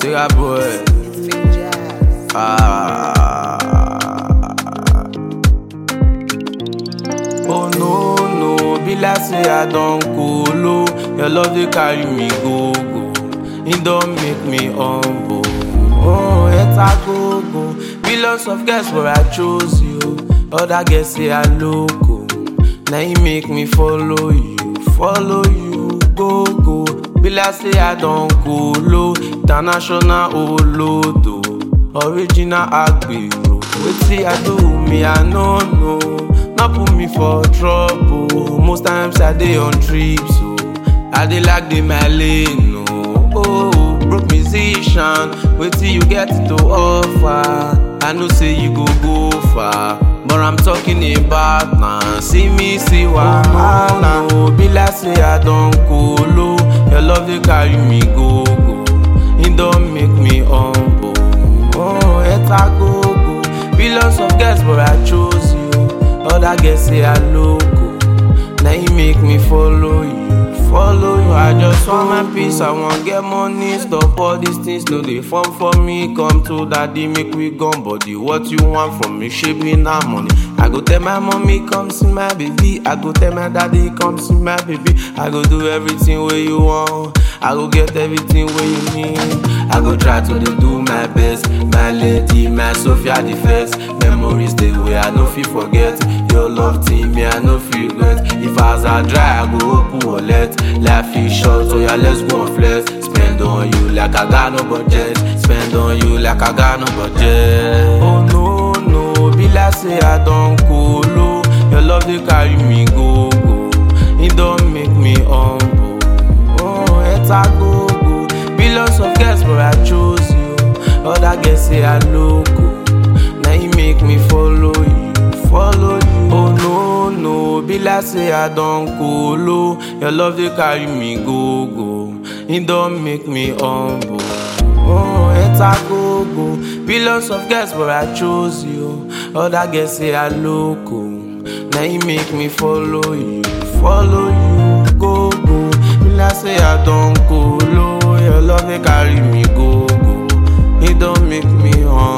Bigger boy. It's Fake Jazz. Oh no, be like say I don't go low. Your love they carry me go. It don't make me humble. Oh, it's a go. Billions of girls but I chose you. Other girls say I loco. Now you make me follow you, go. Be like say I don't go low. International Olodo, original Agbero. Wetin I do me I no know. Not put me for trouble. Most times I dey on trips, so I dey like the my lane, no. Oh, broke musician, wetin you get to offer? I know say you go far, but I'm talking about now. See me, see wahala. Oh, be like say I don't go low. Your love they carry me go. It don't make me humble. Oh, it's a go. Billions of girls, but I chose you. Other girls say I loco. Now you make me follow you. I just want my peace, I want get money. Stop all these things, no they fun for me. Come to daddy, make we gone body. What you want from me, shaping our money. I go tell my mommy, come see my baby. I go tell my daddy, come see my baby. I go do everything where you want. I go get everything where you need. I go try to do my best. My lady, my Sophia the first. Memories the way I no fit forget. Your love team, me I no fit regret. If eyes are dry, I go open wallet. Life is short, so yeah, let's go and flex. Spend on you like I got no budget. Spend on you like I got no budget. Oh no, be like say I don't go low. Your love they carry me go. It don't make me humble. Oh, it's a go. Billions of girls, but I chose you. Other girls say I loco. Now you make me follow you. Oh no, be like say I don't go low. Your love they carry me go. It don't make me humble. Oh, it's a go. Billions of girls, but I chose you. Other girls say I loco. Now you make me follow you, go. Be like say I don't go low. Your love they carry me go. It don't make me humble.